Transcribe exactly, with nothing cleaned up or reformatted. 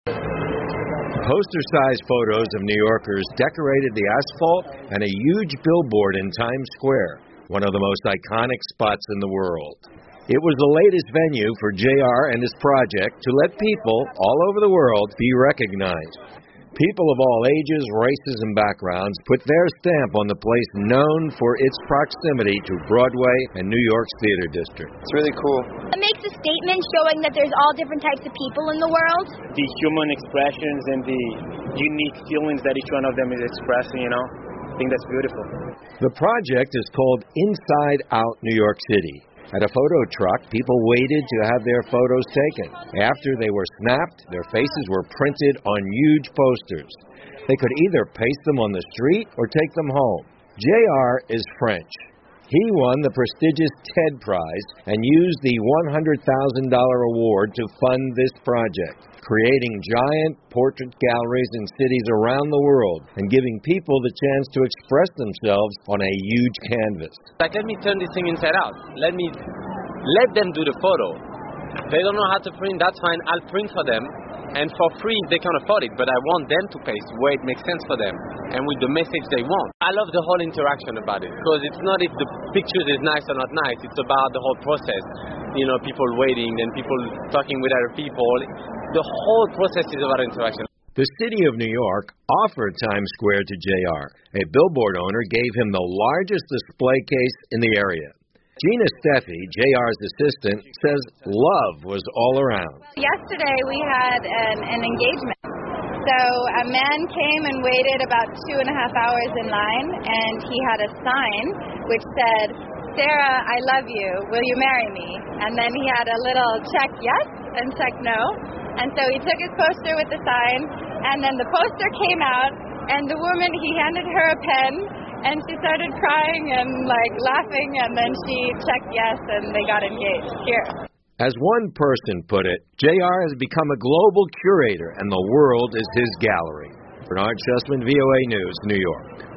Poster-sized photos of New Yorkers decorated the asphalt and a huge billboard in Times Square, one of the most iconic spots in the world. It was the latest venue for J R and his project to let people all over the world be recognized. People of all ages, races, and backgrounds put their stamp on the place known for its proximity to Broadway and New York's Theater District. It's really cool. It makes a statement showing that there's all different types of people in the world. The human expressions and the unique feelings that each one of them is expressing, you know, I think that's beautiful. The project is called Inside Out New York City. At a photo truck, people waited to have their photos taken. After they were snapped, their faces were printed on huge posters. They could either paste them on the street or take them home. J R is French. He won the prestigious TED Prize and used the one hundred thousand dollars award to fund this project, creating giant portrait galleries in cities around the world and giving people the chance to express themselves on a huge canvas. Like, let me turn this thing inside out. Let me let them do the photo. They don't know how to print, that's fine. I'll print for them. And for free, they can afford it, but I want them to paste where it makes sense for them and with the message they want. I love the whole interaction about it, because it's not if the picture is nice or not nice, it's about the whole process. You know, people waiting and people talking with other people. The whole process is about interaction. The city of New York offered Times Square to J R. A billboard owner gave him the largest display case in the area. Gina Steffi, J R's assistant, says love was all around. Yesterday we had an, an engagement. So a man came and waited about two and a half hours in line, and he had a sign which said, "Sarah, I love you. Will you marry me?" And then he had a little check yes and check no. And so he took his poster with the sign, and then the poster came out, and the woman, he handed her a pen, and she started crying and like laughing, and then she checked yes, and they got engaged here. As one person put it, J R has become a global curator, and the world is his gallery. Bernard Schussman, V O A News, New York.